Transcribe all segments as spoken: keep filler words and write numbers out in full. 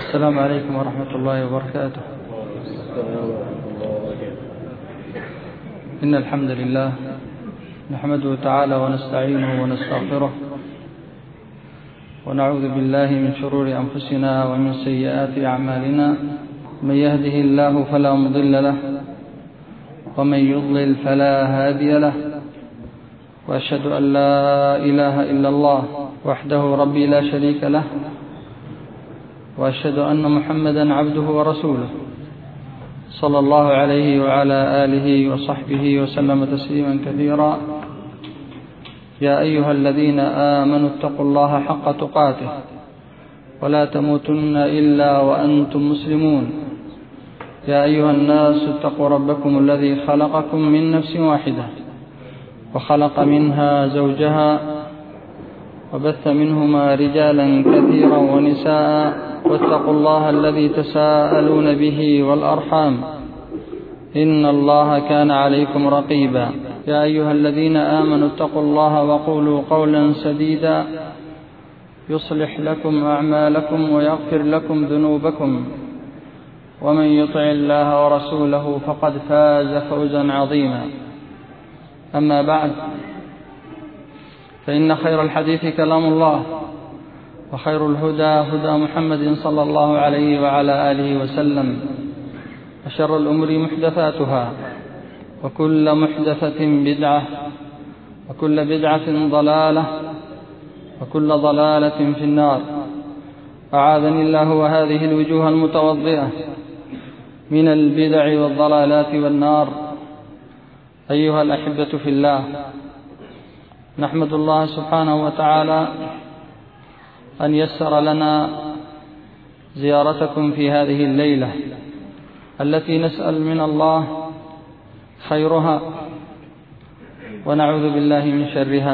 السلام عليكم ورحمة الله وبركاته. إن الحمد لله نحمده تعالى ونستعينه ونستغفره ونعوذ بالله من شرور أنفسنا ومن سيئات أعمالنا. من يهده الله فلا مضل له ومن يضلل فلا هادي له، وأشهد أن لا إله إلا الله وحده ربي لا شريك له، وأشهد أن محمدا عبده ورسوله صلى الله عليه وعلى آله وصحبه وسلم تسليما كثيرا. يا أيها الذين آمنوا اتقوا الله حق تقاته ولا تموتن إلا وأنتم مسلمون. يا أيها الناس اتقوا ربكم الذي خلقكم من نفس واحدة وخلق منها زوجها وبث منهما رجالا كثيرا ونساء، واتقوا الله الذي تساءلون به والأرحام إن الله كان عليكم رقيبا. يا أيها الذين آمنوا اتقوا الله وقولوا قولا سديدا يصلح لكم أعمالكم ويغفر لكم ذنوبكم، ومن يطع الله ورسوله فقد فاز فوزا عظيما. أما بعد، فإن خير الحديث كلام الله، وخير الهدى هدى محمد صلى الله عليه وعلى آله وسلم، وشر الأمور محدثاتها، وكل محدثة بدعة، وكل بدعة ضلالة، وكل ضلالة في النار. أعاذني الله وهذه الوجوه المتوضئة من البدع والضلالات والنار. أيها الأحبة في الله، نحمد الله سبحانه وتعالى أن يسر لنا زيارتكم في هذه الليلة التي نسأل من الله خيرها ونعوذ بالله من شرها.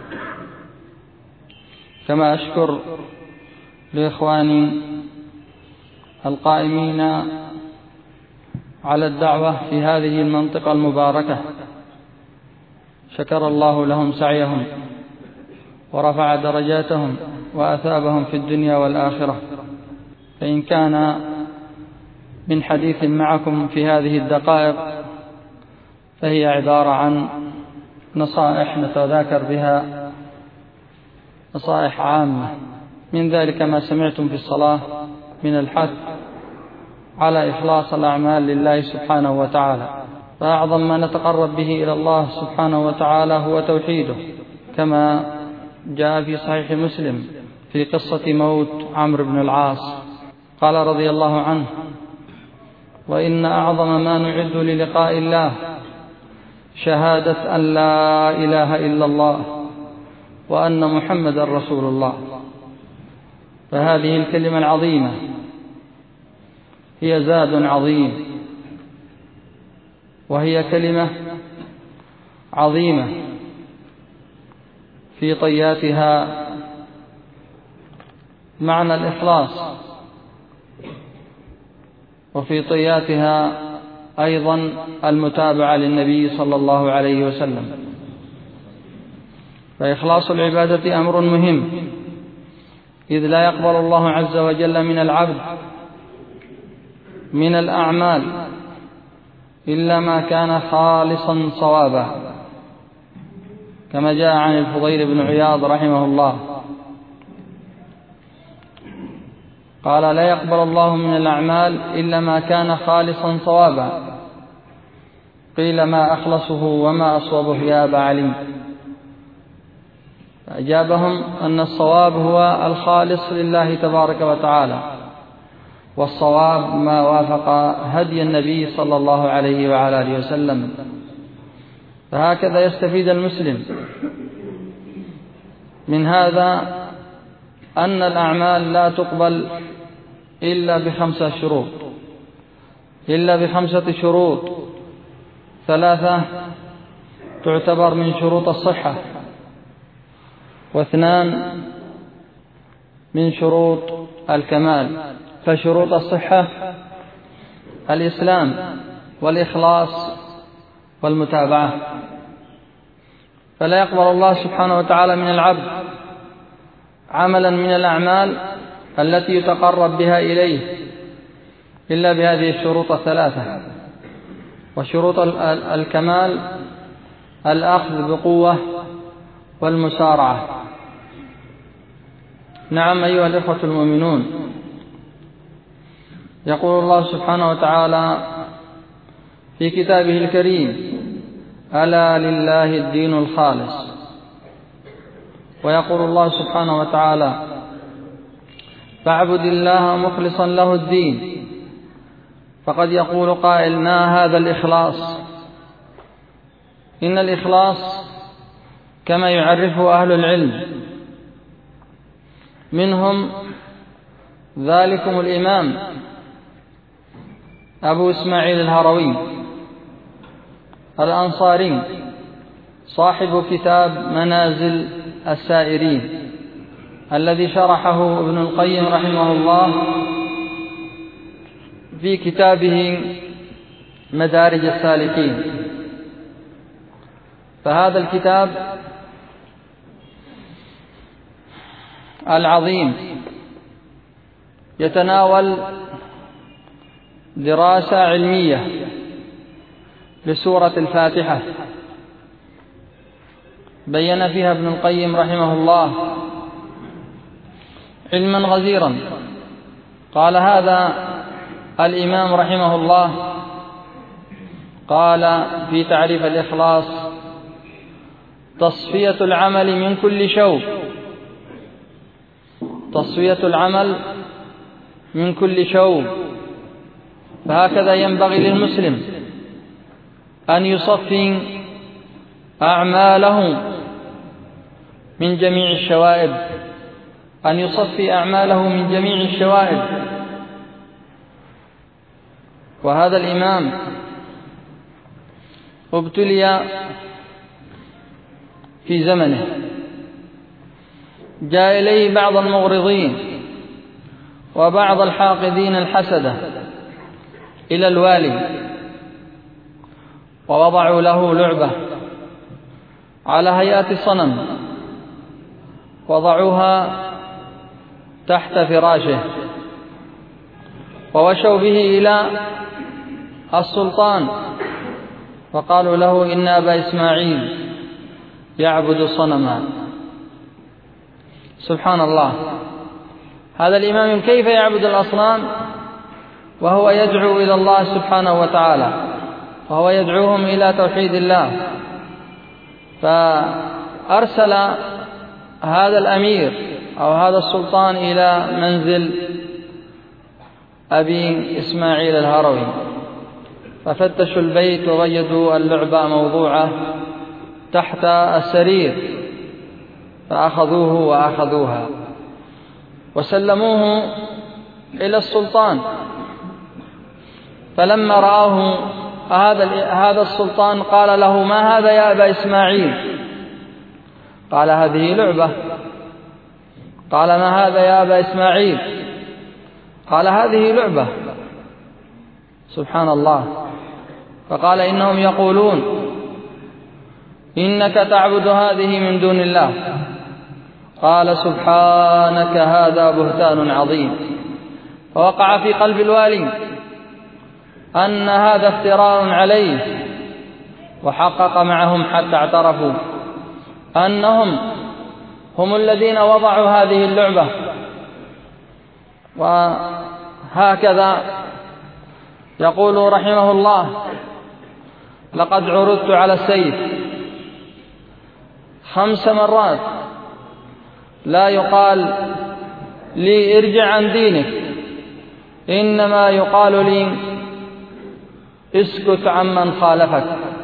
كما أشكر لإخواني القائمين على الدعوة في هذه المنطقة المباركة، شكر الله لهم سعيهم ورفع درجاتهم وأثابهم في الدنيا والآخرة. فإن كان من حديث معكم في هذه الدقائق فهي عبارة عن نصائح نتذاكر بها، نصائح عامة. من ذلك ما سمعتم في الصلاة من الحث على إخلاص الأعمال لله سبحانه وتعالى، فأعظم ما نتقرب به إلى الله سبحانه وتعالى هو توحيده، كما جاء في صحيح مسلم في قصة موت عمرو بن العاص قال رضي الله عنه: وإن أعظم ما نعد للقاء الله شهادة أن لا إله إلا الله وأن محمد رسول الله. فهذه الكلمة العظيمة هي زاد عظيم، وهي كلمة عظيمة في طياتها معنى الإخلاص، وفي طياتها أيضا المتابعة للنبي صلى الله عليه وسلم. فإخلاص العبادة أمر مهم، إذ لا يقبل الله عز وجل من العبد من الأعمال إلا ما كان خالصا صوابا، كما جاء عن الفضيل بن عياض رحمه الله قال: لا يقبل الله من الأعمال إلا ما كان خالصا صوابا. قيل: ما أخلصه وما أصوبه يا أبا علي؟ فأجابهم أن الصواب هو الخالص لله تبارك وتعالى، والصواب ما وافق هدي النبي صلى الله عليه وعلى آله وسلم. فهكذا يستفيد المسلم من هذا أن الأعمال لا تقبل إلا بخمسة شروط، إلا بخمسة شروط. ثلاثة تعتبر من شروط الصحة، واثنان من شروط الكمال. فشروط الصحة الإسلام والإخلاص والمتابعة. فلا يقبل الله سبحانه وتعالى من العبد عملا من الأعمال التي يتقرب بها إليه إلا بهذه الشروط الثلاثة. وشروط الكمال الأخذ بقوة والمسارعة. نعم أيها الإخوة المؤمنون، يقول الله سبحانه وتعالى في كتابه الكريم: ألا لله الدين الخالص. ويقول الله سبحانه وتعالى: فاعبد الله مخلصا له الدين. فقد يقول قائل: ما هذا الإخلاص؟ إن الإخلاص كما يعرفه أهل العلم، منهم ذلكم الإمام أبو إسماعيل الهروي الأنصاري صاحب كتاب منازل السائرين، الذي شرحه ابن القيم رحمه الله في كتابه مدارج السالكين. فهذا الكتاب العظيم يتناول دراسة علمية لسورة الفاتحة، بين فيها ابن القيم رحمه الله علما غزيرا. قال هذا الإمام رحمه الله قال في تعريف الإخلاص: تصفية العمل من كل شوب، تصفية العمل من كل شوب. فهكذا ينبغي للمسلم أن يصفي أعماله من جميع الشوائب، أن يصفي أعماله من جميع الشوائب. وهذا الإمام ابتلي في زمنه، جاء إليه بعض المغرضين وبعض الحاقدين الحسدة إلى الوالي، ووضعوا له لعبة على هيئة صنم، وضعوها تحت فراشه، ووشوا به إلى السلطان، وقالوا له: إن أبا إسماعيل يعبد صنما. سبحان الله، هذا الإمام كيف يعبد الأصنام وهو يدعو إلى الله سبحانه وتعالى، وهو يدعوهم إلى توحيد الله؟ فأرسل هذا الأمير أو هذا السلطان إلى منزل أبي إسماعيل الهروي، ففتشوا البيت ووجدوا اللعبة موضوعة تحت السرير، فأخذوه وأخذوها وسلموه إلى السلطان. فلما رآه هذا السلطان قال له: ما هذا يا أبا إسماعيل؟ قال: هذه لعبة. قال: ما هذا يا أبا إسماعيل؟ قال: هذه لعبة. سبحان الله. فقال: إنهم يقولون إنك تعبد هذه من دون الله. قال: سبحانك، هذا بهتان عظيم. فوقع في قلب الوالي أن هذا افتراء عليه، وحقق معهم حتى اعترفوا أنهم هم الذين وضعوا هذه اللعبة. وهكذا يقول رحمه الله: لقد عرضت على السيف خمس مرات، لا يقال لي ارجع عن دينك، إنما يقال لي اسكت عمن خالفك.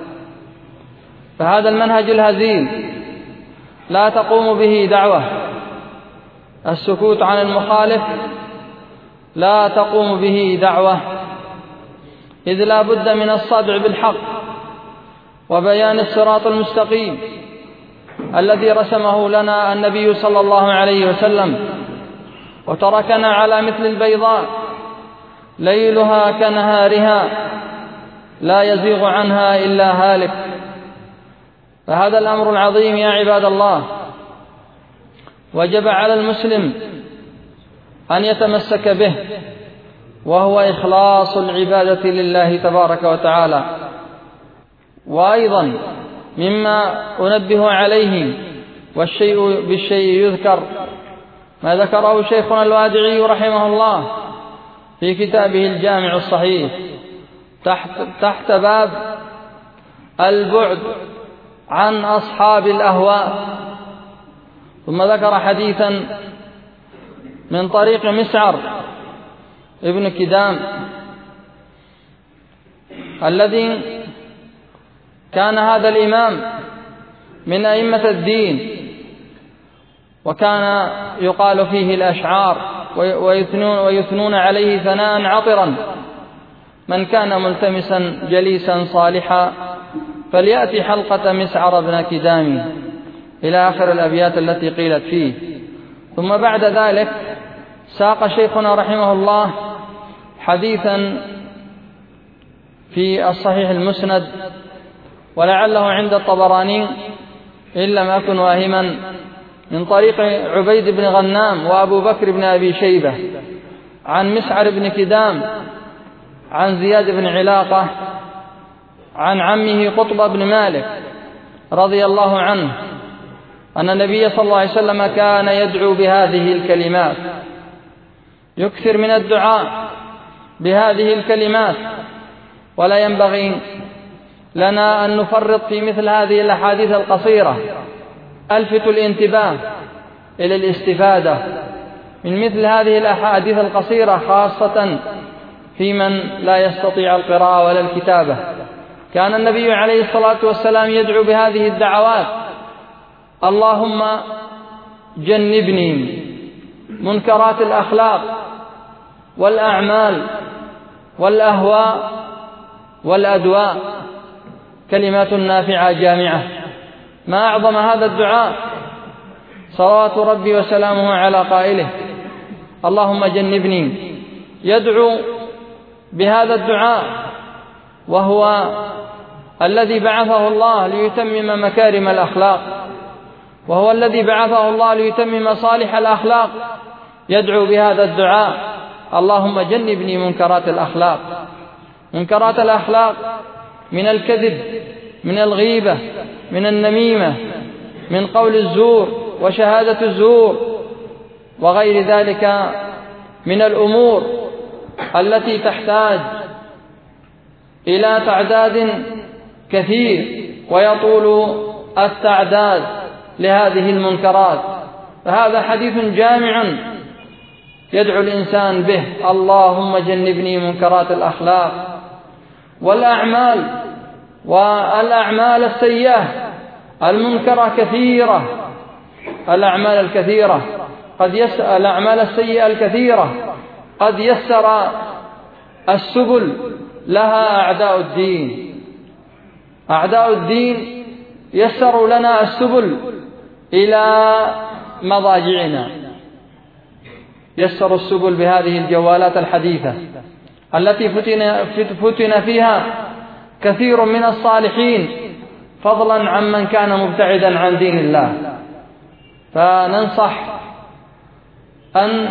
فهذا المنهج الهزيل لا تقوم به دعوة، السكوت عن المخالف لا تقوم به دعوة، إذ لا بد من الصدع بالحق وبيان الصراط المستقيم الذي رسمه لنا النبي صلى الله عليه وسلم، وتركنا على مثل البيضاء ليلها كنهارها لا يزيغ عنها إلا هالك. فهذا الأمر العظيم يا عباد الله وجب على المسلم أن يتمسك به، وهو إخلاص العبادة لله تبارك وتعالى. وأيضا مما أنبه عليه والشيء بالشيء يذكر ما ذكره شيخنا الوادعي رحمه الله في كتابه الجامع الصحيح تحت, تحت باب البعد عن أصحاب الأهواء. ثم ذكر حديثا من طريق مسعر ابن كدام الذي كان هذا الإمام من أئمة الدين، وكان يقال فيه الأشعار ويثنون, ويثنون عليه ثناء عطرا: من كان ملتمسا جليسا صالحا فليأتي حلقة مسعر بن كدام، إلى آخر الأبيات التي قيلت فيه. ثم بعد ذلك ساق شيخنا رحمه الله حديثا في الصحيح المسند، ولعله عند الطبراني إن لم أكن واهما، من طريق عبيد بن غنام وأبو بكر بن أبي شيبة عن مسعر بن كدام عن زياد بن علاقة عن عمه قطب بن مالك رضي الله عنه أن النبي صلى الله عليه وسلم كان يدعو بهذه الكلمات، يكثر من الدعاء بهذه الكلمات. ولا ينبغي لنا أن نفرط في مثل هذه الأحاديث القصيرة. ألفت الانتباه إلى الاستفادة من مثل هذه الأحاديث القصيرة، خاصة في من لا يستطيع القراءة ولا الكتابة. كان النبي عليه الصلاة والسلام يدعو بهذه الدعوات: اللهم جنبني منكرات الأخلاق والأعمال والأهواء والأدواء. كلمات نافعة جامعة. ما أعظم هذا الدعاء، صلوات ربي وسلامه على قائله: اللهم جنبني. يدعو بهذا الدعاء وهو الذي بعثه الله ليتمم مكارم الأخلاق، وهو الذي بعثه الله ليتمم صالح الأخلاق. يدعو بهذا الدعاء: اللهم جنبني منكرات الأخلاق. منكرات الأخلاق من الكذب، من الغيبة، من النميمة، من قول الزور وشهادة الزور وغير ذلك من الأمور التي تحتاج إلى تعداد كثير، ويطول التعداد لهذه المنكرات. فهذا حديث جامع يدعو الإنسان به: اللهم جنبني منكرات الأخلاق والأعمال والأعمال السيئة. المنكرة كثيرة، الأعمال الكثيرة قد يسر الأعمال السيئة الكثيرة قد يسر السبل لها أعداء الدين. أعداء الدين يسروا لنا السبل إلى مضاجعنا، يسروا السبل بهذه الجوالات الحديثة التي فتن, فتن فيها كثير من الصالحين، فضلا عمن كان مبتعدا عن دين الله. فننصح أن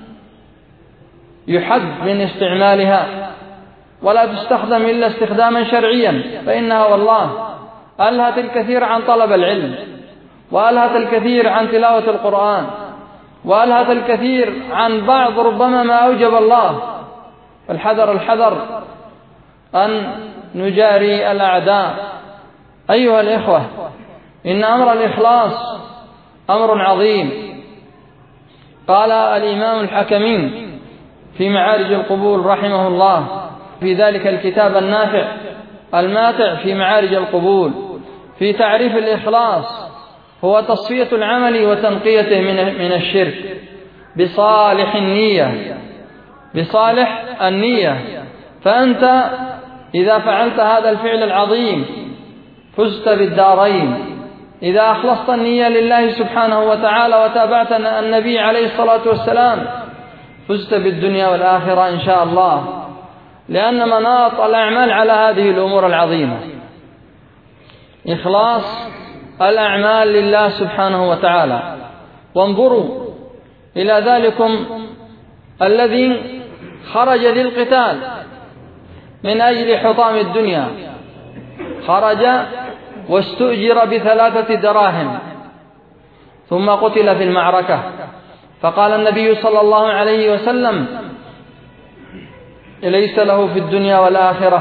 يحد من استعمالها، ولا تستخدم إلا استخداما شرعيا، فإنها والله ألهت الكثير عن طلب العلم، وألهت الكثير عن تلاوة القرآن، وألهت الكثير عن بعض ربما ما أوجب الله. فالحذر الحذر أن نجاري الأعداء. أيها الإخوة، إن أمر الإخلاص أمر عظيم. قال الإمام الحكمي في معارج القبول رحمه الله في ذلك الكتاب النافع الماتع في معارج القبول في تعريف الإخلاص: هو تصفية العمل وتنقيته من الشرك بصالح النية، بصالح النية. فأنت إذا فعلت هذا الفعل العظيم فزت بالدارين. إذا أخلصت النية لله سبحانه وتعالى وتابعت النبي عليه الصلاة والسلام فزت بالدنيا والآخرة إن شاء الله، لأن مناط الأعمال على هذه الأمور العظيمة: إخلاص الأعمال لله سبحانه وتعالى. وانظروا إلى ذلكم الذي خرج للقتال من أجل حطام الدنيا خرج واستؤجر بثلاثة دراهم ثم قتل في المعركة، فقال النبي صلى الله عليه وسلم: ليس له في الدنيا والآخرة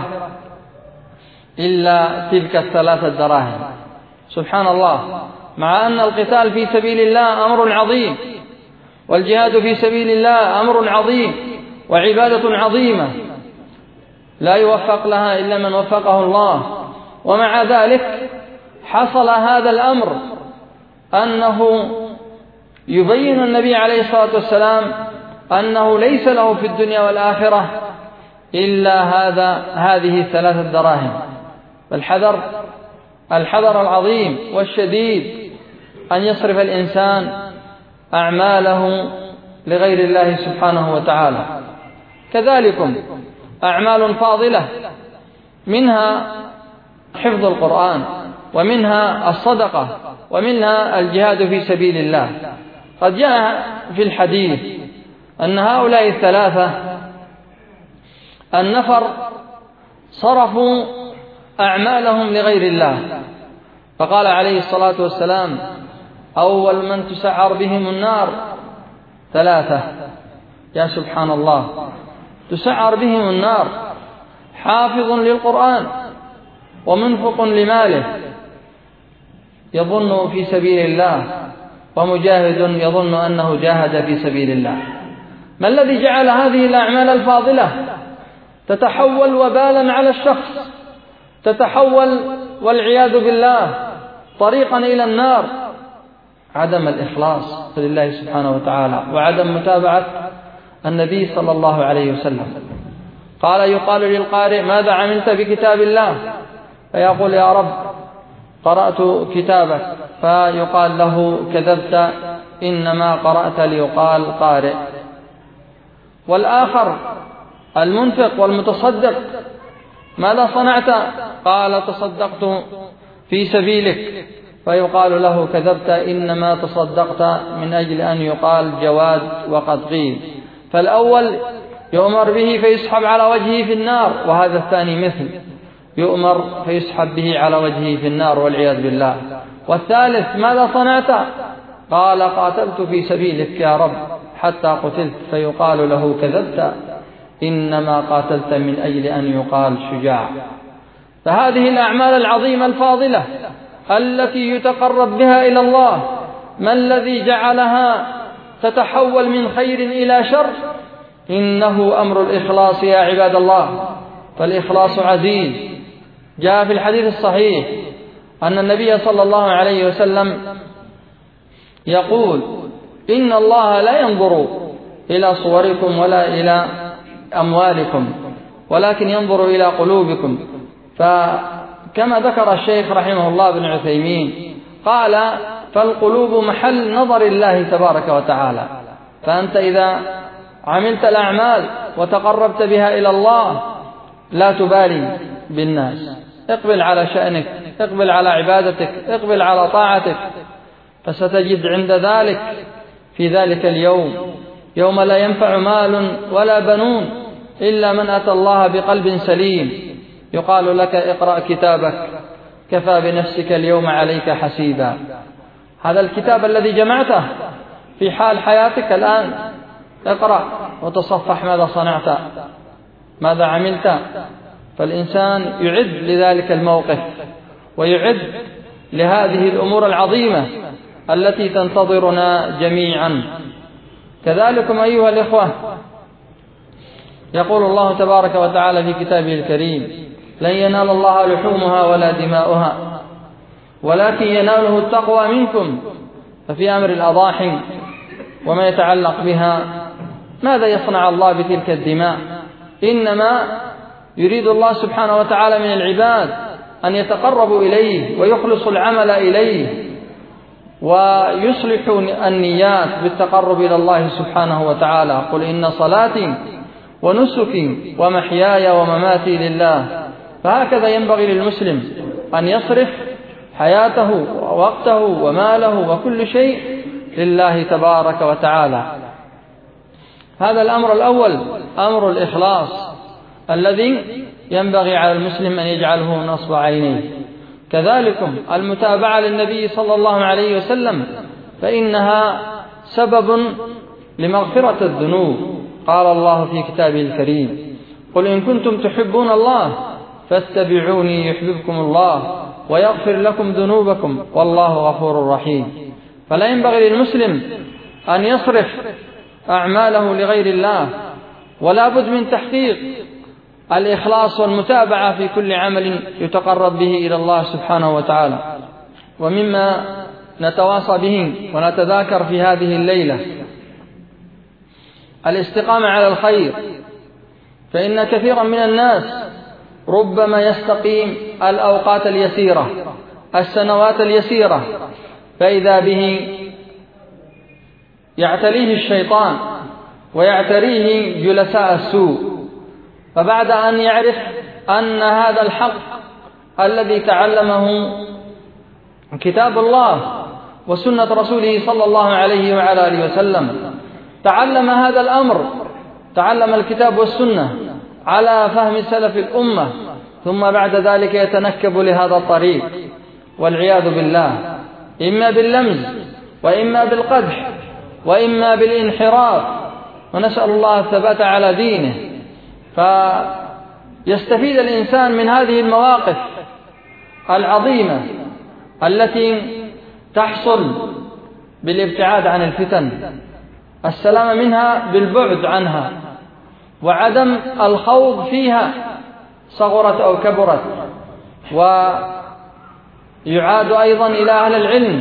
إلا تلك الثلاثة دراهم. سبحان الله، مع أن القتال في سبيل الله أمر عظيم، والجهاد في سبيل الله أمر عظيم وعبادة عظيمة لا يوفق لها إلا من وفقه الله، ومع ذلك حصل هذا الأمر أنه يبين النبي عليه الصلاة والسلام أنه ليس له في الدنيا والآخرة إلا هذا هذه الثلاثة دراهم. فالحذر الحذر العظيم والشديد أن يصرف الإنسان أعماله لغير الله سبحانه وتعالى. كذلكم أعمال فاضلة، منها حفظ القرآن، ومنها الصدقة، ومنها الجهاد في سبيل الله. قد جاء في الحديث أن هؤلاء الثلاثة النفر صرفوا أعمالهم لغير الله، فقال عليه الصلاة والسلام: أول من تسعر بهم النار ثلاثة. يا سبحان الله، تسعر بهم النار حافظ للقرآن ومنفق لماله يظن في سبيل الله، ومجاهد يظن أنه جاهد في سبيل الله. ما الذي جعل هذه الأعمال الفاضلة تتحول وبالا على الشخص، تتحول والعياذ بالله طريقا إلى النار؟ عدم الإخلاص لله سبحانه وتعالى، وعدم متابعة النبي صلى الله عليه وسلم. قال: يقال للقارئ: ماذا عملت بكتاب الله؟ فيقول: يا رب قرأت كتابك. فيقال له: كذبت، إنما قرأت ليقال قارئ. والآخر المنفق والمتصدق: ماذا صنعت؟ قال: تصدقت في سبيلك. فيقال له: كذبت، إنما تصدقت من أجل أن يقال جواد وقد قيل. فالأول يؤمر به فيسحب على وجهه في النار، وهذا الثاني مثل يؤمر فيسحب به على وجهه في النار والعياذ بالله. والثالث: ماذا صنعت؟ قال: قاتلت في سبيلك يا رب حتى قتلت. فيقال له: كذبت، إنما قاتلت من أجل أن يقال شجاع. فهذه الأعمال العظيمة الفاضلة التي يتقرب بها إلى الله، ما الذي جعلها تتحول من خير إلى شر؟ إنه أمر الإخلاص يا عباد الله، فالإخلاص عزيز. جاء في الحديث الصحيح أن النبي صلى الله عليه وسلم يقول: إن الله لا ينظر إلى صوركم ولا إلى أموالكم، ولكن ينظر إلى قلوبكم. فكما ذكر الشيخ رحمه الله بن عثيمين قال: فالقلوب محل نظر الله تبارك وتعالى. فأنت إذا عملت الأعمال وتقربت بها إلى الله لا تبالي بالناس، اقبل على شأنك، اقبل على عبادتك، اقبل على طاعتك، فستجد عند ذلك في ذلك اليوم يوم لا ينفع مال ولا بنون إلا من أتى الله بقلب سليم، يقال لك: اقرأ كتابك كفى بنفسك اليوم عليك حسيبا. هذا الكتاب الذي جمعته في حال حياتك الآن، اقرأ وتصفح ماذا صنعت، ماذا عملت. فالإنسان يعد لذلك الموقف، ويعد لهذه الأمور العظيمة التي تنتظرنا جميعا. كذلكم أيها الإخوة، يقول الله تبارك وتعالى في كتابه الكريم: لن ينال الله لحومها ولا دماؤها ولكن يناله التقوى منكم. ففي أمر الأضاحي وما يتعلق بها ماذا يصنع الله بتلك الدماء؟ إنما يريد الله سبحانه وتعالى من العباد أن يتقربوا إليه ويخلصوا العمل إليه ويصلحوا النيات بالتقرب إلى الله سبحانه وتعالى. قل إن صلاتي ونسكي ومحياي ومماتي لله. فهكذا ينبغي للمسلم أن يصرف حياته ووقته وماله وكل شيء لله تبارك وتعالى. هذا الأمر الأول، أمر الإخلاص الذي ينبغي على المسلم أن يجعله نصب عينيه. كذلك المتابعة للنبي صلى الله عليه وسلم، فإنها سبب لمغفرة الذنوب. قال الله في كتابه الكريم: قل إن كنتم تحبون الله فاتبعوني يحببكم الله ويغفر لكم ذنوبكم والله غفور رحيم. فلا ينبغي للمسلم أن يصرف أعماله لغير الله، ولا بد من تحقيق الإخلاص والمتابعة في كل عمل يتقرب به إلى الله سبحانه وتعالى. ومما نتواصى به ونتذاكر في هذه الليلة الاستقامة على الخير، فإن كثيرا من الناس ربما يستقيم الأوقات اليسيرة، السنوات اليسيرة، فإذا به يعتريه الشيطان ويعتريه جلساء السوء، فبعد أن يعرف أن هذا الحق الذي تعلمه كتاب الله وسنة رسوله صلى الله عليه وعلى آله وسلم، تعلم هذا الأمر، تعلم الكتاب والسنة على فهم سلف الأمة، ثم بعد ذلك يتنكب لهذا الطريق والعياذ بالله، إما باللمز وإما بالقدح وإما بالانحراف، ونسأل الله الثبات على دينه. فيستفيد الإنسان من هذه المواقف العظيمة التي تحصل بالابتعاد عن الفتن، السلام منها بالبعد عنها، وعدم الخوض فيها صغرت أو كبرت. ويعاد أيضا إلى أهل العلم،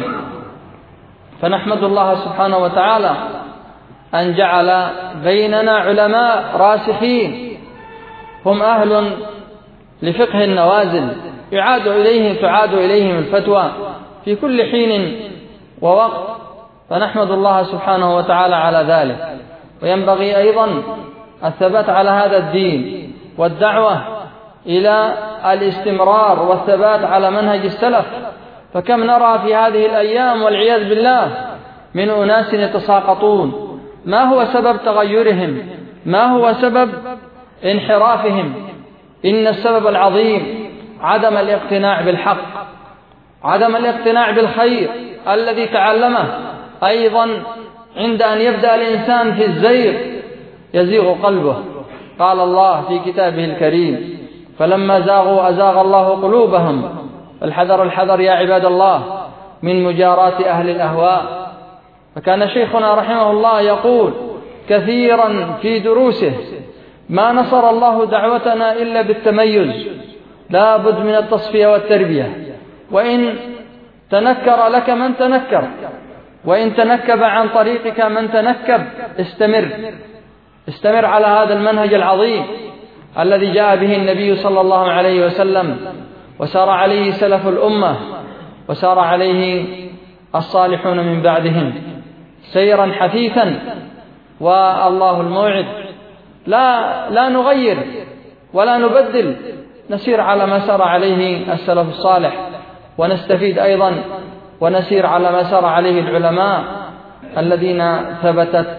فنحمد الله سبحانه وتعالى أن جعل بيننا علماء راسخين هم أهل لفقه النوازل، يعاد إليهم تعاد إليهم الفتوى في كل حين ووقت، فنحمد الله سبحانه وتعالى على ذلك. وينبغي أيضا الثبات على هذا الدين والدعوة إلى الاستمرار والثبات على منهج السلف، فكم نرى في هذه الأيام والعياذ بالله من أناس يتساقطون. ما هو سبب تغيرهم؟ ما هو سبب انحرافهم؟ إن السبب العظيم عدم الاقتناع بالحق، عدم الاقتناع بالخير الذي تعلمه. أيضا عند أن يبدأ الإنسان في الزيغ يزيغ قلبه. قال الله في كتابه الكريم: فلما زاغوا أزاغ الله قلوبهم. الحذر الحذر يا عباد الله من مجاراة أهل الأهواء. فكان شيخنا رحمه الله يقول كثيرا في دروسه: ما نصر الله دعوتنا إلا بالتميز، لا بد من التصفية والتربية. وإن تنكر لك من تنكر، وإن تنكب عن طريقك من تنكب، استمر استمر على هذا المنهج العظيم الذي جاء به النبي صلى الله عليه وسلم، وسار عليه سلف الأمة، وسار عليه الصالحون من بعدهم سيرا حثيثا. والله الموعد، لا لا نغير ولا نبدل، نسير على ما سار عليه السلف الصالح، ونستفيد أيضا ونسير على ما سار عليه العلماء الذين ثبتت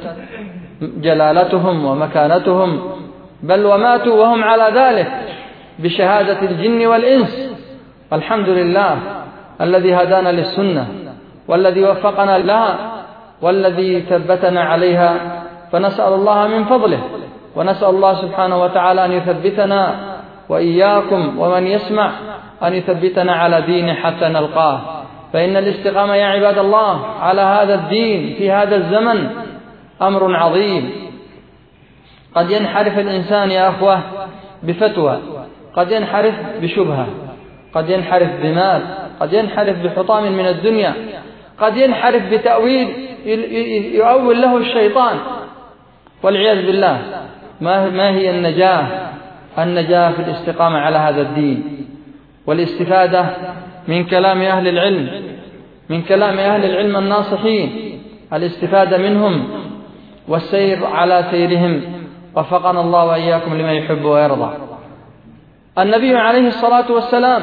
جلالتهم ومكانتهم، بل وماتوا وهم على ذلك بشهادة الجن والإنس. الحمد لله الذي هدانا للسنة، والذي وفقنا لها، والذي ثبتنا عليها، فنسأل الله من فضله، ونسأل الله سبحانه وتعالى أن يثبتنا وإياكم ومن يسمع أن يثبتنا على دينه حتى نلقاه. فإن الاستقامة يا عباد الله على هذا الدين في هذا الزمن أمر عظيم. قد ينحرف الإنسان يا أخوة بفتوى، قد ينحرف بشبهة، قد ينحرف بمال، قد ينحرف بحطام من الدنيا، قد ينحرف بتأويل يؤول له الشيطان والعياذ بالله. ما هي النجاة؟ النجاة في الاستقامة على هذا الدين، والاستفادة من كلام أهل العلم، من كلام أهل العلم الناصحين، الاستفادة منهم والسير على سيرهم. وفقنا الله وإياكم لما يحب ويرضى. النبي عليه الصلاة والسلام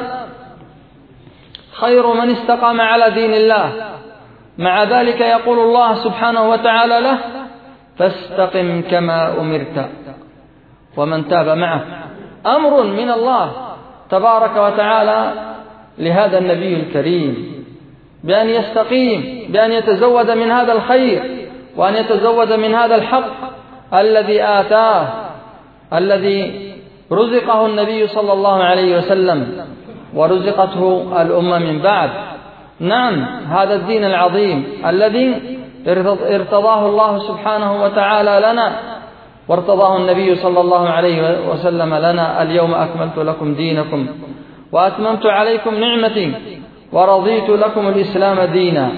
خير من استقام على دين الله، مع ذلك يقول الله سبحانه وتعالى له: فاستقم كما أمرت ومن تاب معه. أمر من الله تبارك وتعالى لهذا النبي الكريم بأن يستقيم، بأن يتزود من هذا الخير، وأن يتزود من هذا الحق الذي آتاه، الذي رزقه النبي صلى الله عليه وسلم ورزقته الأمة من بعد. نعم، هذا الدين العظيم الذي ارتضاه الله سبحانه وتعالى لنا وارتضاه النبي صلى الله عليه وسلم لنا: اليوم أكملت لكم دينكم وأتممت عليكم نعمتي ورضيت لكم الإسلام دينا.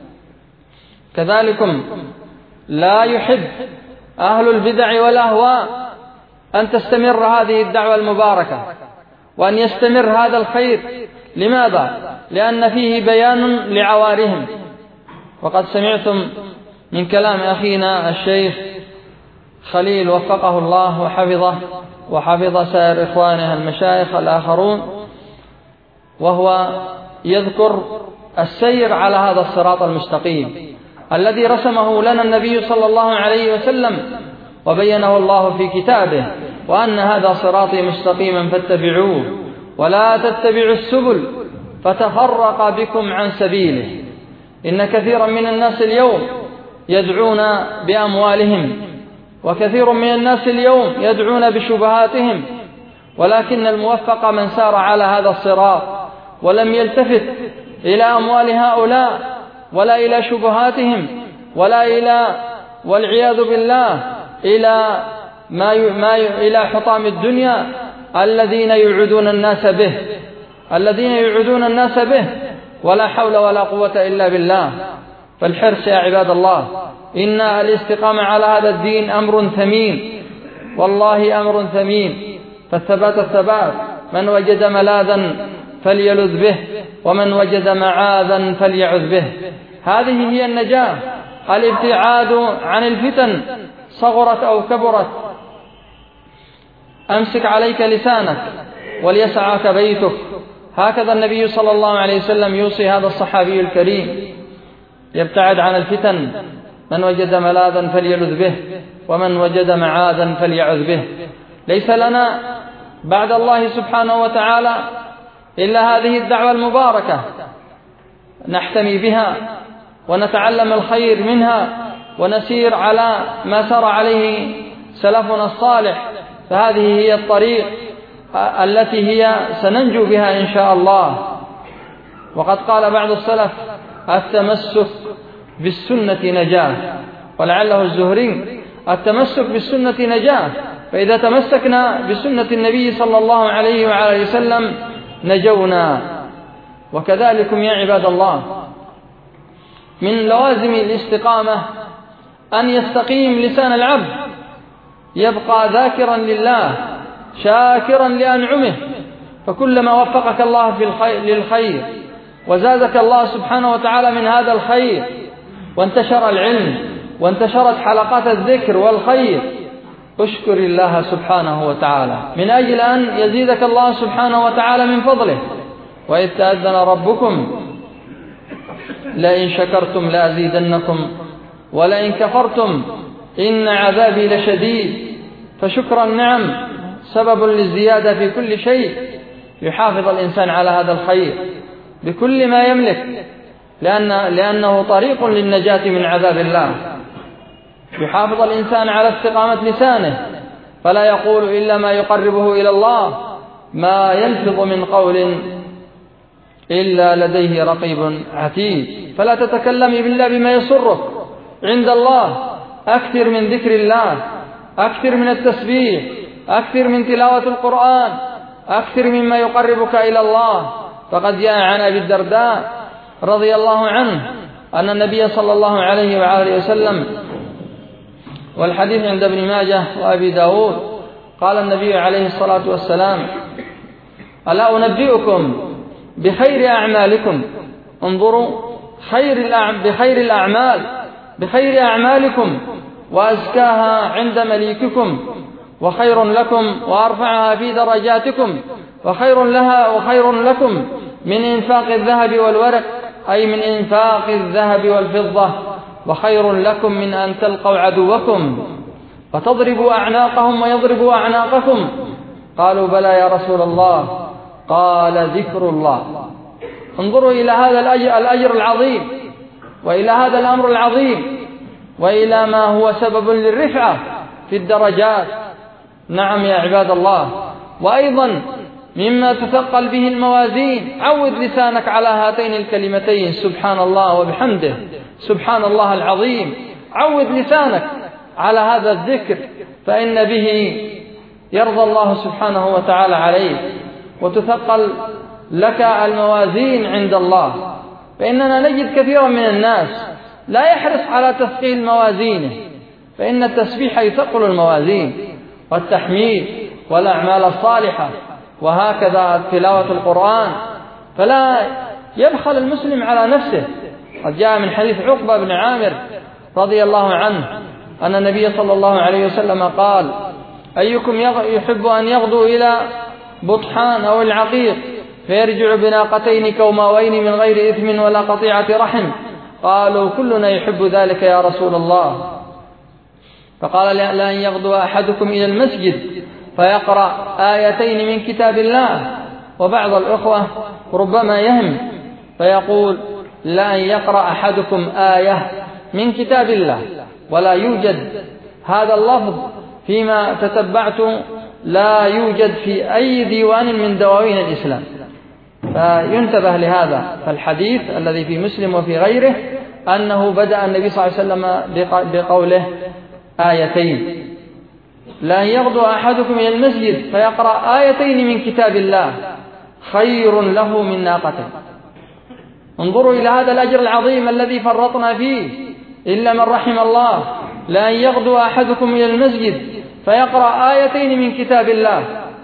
كذلكم لا يحب أهل البدع والأهواء أن تستمر هذه الدعوة المباركة وأن يستمر هذا الخير. لماذا؟ لأن فيه بيان لعوارهم. وقد سمعتم من كلام أخينا الشيخ خليل وفقه الله وحفظه وحفظ سائر إخوانه المشايخ الآخرون، وهو يذكر السير على هذا الصراط المستقيم الذي رسمه لنا النبي صلى الله عليه وسلم وبينه الله في كتابه: وأن هذا صراطي مستقيما فاتبعوه ولا تتبعوا السبل فتفرق بكم عن سبيله. إن كثيرا من الناس اليوم يدعون بأموالهم، وكثير من الناس اليوم يدعون بشبهاتهم، ولكن الموفق من سار على هذا الصراط ولم يلتفت إلى أموال هؤلاء ولا إلى شبهاتهم ولا إلى والعياذ بالله إلى ما ي... ما ي... إلى حطام الدنيا الذين يعودون الناس به الذين يعودون الناس به ولا حول ولا قوة إلا بالله. فالحرص يا عباد الله، إن الاستقامة على هذا الدين أمر ثمين، والله أمر ثمين. فالثبات الثبات، من وجد ملاذا فليلذ به ومن وجد معاذا فليعذ به. هذه هي النجاة، الابتعاد عن الفتن صغرت أو كبرت. أمسك عليك لسانك وليسعك بيتك. هكذا النبي صلى الله عليه وسلم يوصي هذا الصحابي الكريم: يبتعد عن الفتن، من وجد ملاذا فليلذ به ومن وجد معاذا فليعذ به. ليس لنا بعد الله سبحانه وتعالى إلا هذه الدعوة المباركة نحتمي بها ونتعلم الخير منها ونسير على ما سار عليه سلفنا الصالح. فهذه هي الطريق التي هي سننجو بها إن شاء الله. وقد قال بعض السلف: التمسك بالسنة نجاة. ولعله الزهري: التمسك بالسنة نجاة. فإذا تمسكنا بسنة النبي صلى الله عليه وعلى وسلم نجونا. وكذلكم يا عباد الله، من لوازم الاستقامة أن يستقيم لسان العبد، يبقى ذاكرا لله شاكرا لأنعمه. فكلما وفقك الله في الخير للخير وزادك الله سبحانه وتعالى من هذا الخير وانتشر العلم وانتشرت حلقات الذكر والخير، اشكر الله سبحانه وتعالى من أجل أن يزيدك الله سبحانه وتعالى من فضله. وإذ تأذن ربكم لئن شكرتم لأزيدنكم ولئن كفرتم إن عذابي لشديد. فشكر النعم سبب للزيادة في كل شيء. يحافظ الإنسان على هذا الخير بكل ما يملك، لأن لأنه طريق للنجاة من عذاب الله. يحافظ الإنسان على استقامة لسانه فلا يقول إلا ما يقربه إلى الله، ما يلفظ من قول إلا لديه رقيب عتيد. فلا تتكلمي بالله بما يسرك عند الله. أكثر من ذكر الله، أكثر من التسبيح، أكثر من تلاوة القرآن، أكثر مما يقربك إلى الله. فقد جاء عن أبي الدرداء رضي الله عنه أن النبي صلى الله عليه وآله وسلم، والحديث عند ابن ماجه وأبي داود، قال النبي عليه الصلاة والسلام: ألا أنبئكم بخير أعمالكم؟ انظروا، خير بخير الأعمال بخير أعمالكم وأزكاها عند مليككم وخير لكم وأرفعها في درجاتكم وخير لها وخير لكم من إنفاق الذهب والورق، أي من إنفاق الذهب والفضة وخير لكم من أن تلقوا عدوكم فتضربوا أعناقهم ويضربوا أعناقكم. قالوا بلى يا رسول الله. قال ذكر الله. انظروا إلى هذا الأجر العظيم وإلى هذا الأمر العظيم وإلى ما هو سبب للرفعة في الدرجات. نعم يا عباد الله. وأيضا مما تثقل به الموازين عود لسانك على هاتين الكلمتين سبحان الله وبحمده سبحان الله العظيم. عود لسانك على هذا الذكر فإن به يرضى الله سبحانه وتعالى عليك وتثقل لك الموازين عند الله. فإننا نجد كثيرا من الناس لا يحرص على تثقيل موازينه، فإن التسبيح يثقل الموازين والتحميد والأعمال الصالحة، وهكذا تلاوة القرآن. فلا يبخل المسلم على نفسه. قد جاء من حديث عقبة بن عامر رضي الله عنه أن النبي صلى الله عليه وسلم قال: أيكم يحب أن يغدو إلى بطحان أو العقيق فيرجع بناقتين كوماوين من غير إثم ولا قطيعة رحم؟ قالوا كلنا يحب ذلك يا رسول الله. فقال: لأن يغدو أحدكم إلى المسجد فيقرأ آيتين من كتاب الله. وبعض الأخوة ربما يهم فيقول: لأن يقرأ أحدكم آية من كتاب الله، ولا يوجد هذا اللفظ فيما تتبعت، لا يوجد في أي ديوان من دواوين الإسلام. فينتبه لهذا. فالحديث الذي في مسلم وفي غيره أنه بدأ النبي صلى الله عليه وسلم بقوله آيتين. لأن يغدو أحدكم إلى المسجد فيقرأ آيتين من كتاب الله خير له من ناقتين. انظروا إلى هذا الأجر العظيم الذي فرطنا فيه إلا من رحم الله. لأن يغدو أحدكم إلى المسجد فيقرأ آيتين من كتاب الله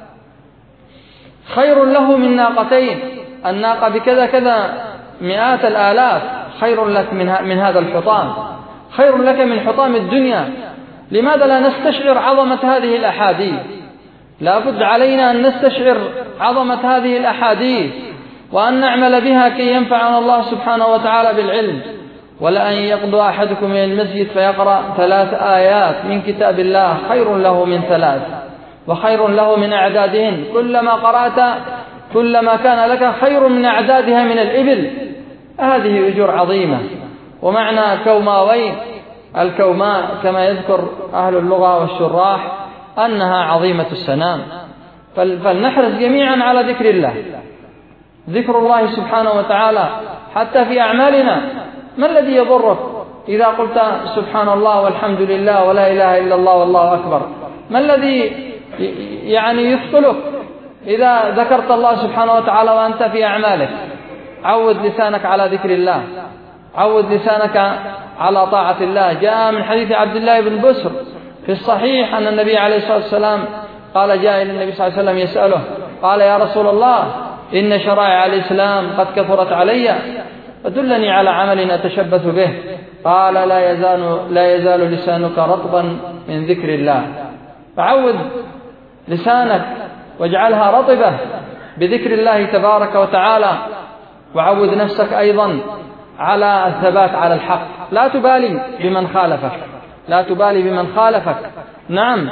خير له من ناقتين. الناقة بكذا كذا مئات الآلاف، خير لك من هذا الحطام، خير لك من حطام الدنيا. لماذا لا نستشعر عظمة هذه الأحاديث؟ لا بد علينا أن نستشعر عظمة هذه الأحاديث وأن نعمل بها كي ينفعنا الله سبحانه وتعالى بالعلم. ولأن يقضى أحدكم إلى المسجد فيقرأ ثلاث آيات من كتاب الله خير له من ثلاث، وخير له من أعدادهن. كلما قرأت كلما كان لك خير من أعدادها من الإبل. هذه أجور عظيمة. ومعنى كوماوين، الكوماء كما يذكر أهل اللغة والشراح أنها عظيمة السنام. فلنحرص جميعا على ذكر الله، ذكر الله سبحانه وتعالى حتى في أعمالنا. ما الذي يضرك إذا قلت سبحان الله والحمد لله ولا إله إلا الله والله أكبر؟ ما الذي يعني يثقلك إذا ذكرت الله سبحانه وتعالى وأنت في أعمالك؟ عود لسانك على ذكر الله، عود لسانك على طاعة الله. جاء من حديث عبد الله بن بسر في الصحيح أن النبي عليه الصلاة والسلام قال: جاء إلى النبي صلى الله عليه وسلم يسأله قال: يا رسول الله إن شرائع الإسلام قد كثرت علي فدلني على عمل أتشبث به. قال: لا يزال, لا يزال لسانك رطبا من ذكر الله. فعود لسانك واجعلها رطبة بذكر الله تبارك وتعالى. وعود نفسك أيضا على الثبات على الحق، لا تبالي بمن خالفك، لا تبالي بمن خالفك. نعم.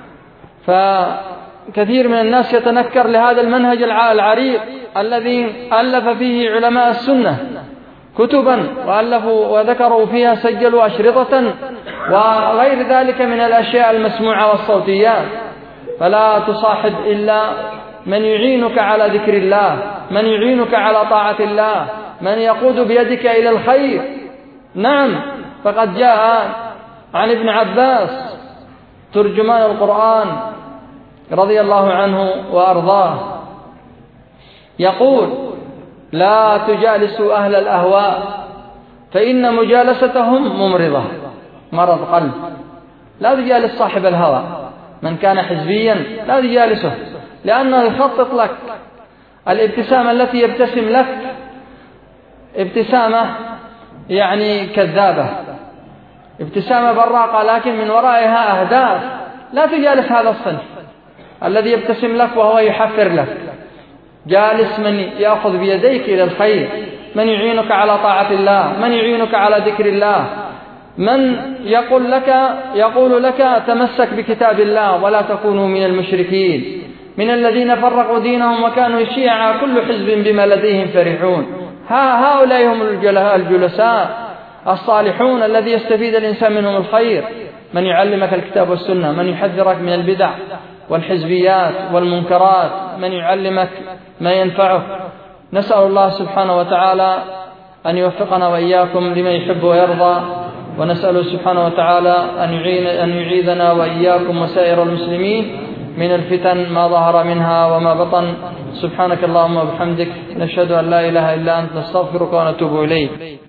فكثير من الناس يتنكر لهذا المنهج العريق الذي ألف فيه علماء السنة كتبا وألفوا وذكروا فيها، سجلوا أشرطة وغير ذلك من الأشياء المسموعة والصوتيات. فلا تصاحب إلا من يعينك على ذكر الله، من يعينك على طاعة الله، من يقود بيدك إلى الخير. نعم. فقد جاء عن ابن عباس ترجمان القرآن رضي الله عنه وأرضاه يقول: لا تجالسوا أهل الأهواء فإن مجالستهم ممرضة، مرض قلب. لا تجالس صاحب الهوى، من كان حزبيا لا تجالسه، لأنه يخطط لك الابتسامة التي يبتسم لك ابتسامة يعني كذابة، ابتسامة براقة لكن من ورائها أهداف. لا تجالس هذا الصنف الذي يبتسم لك وهو يحفر لك. جالس من يأخذ بيديك إلى الخير، من يعينك على طاعة الله، من يعينك على ذكر الله. من يقول لك يقول لك تمسك بكتاب الله ولا تكونوا من المشركين، من الذين فرقوا دينهم وكانوا شيعا كل حزب بما لديهم فرحون. ها هؤلاء هم الجلساء الصالحون الذي يستفيد الإنسان منهم الخير، من يعلمك الكتاب والسنة، من يحذرك من البدع والحزبيات والمنكرات، من يعلمك ما ينفعك. نسأل الله سبحانه وتعالى أن يوفقنا وإياكم لما يحب ويرضى، ونسأله سبحانه وتعالى أن يعيذنا وإياكم وسائر المسلمين من الفتن ما ظهر منها وما بطن. سبحانك اللهم وبحمدك، نشهد أن لا إله إلا أنت، نستغفرك ونتوب إليك.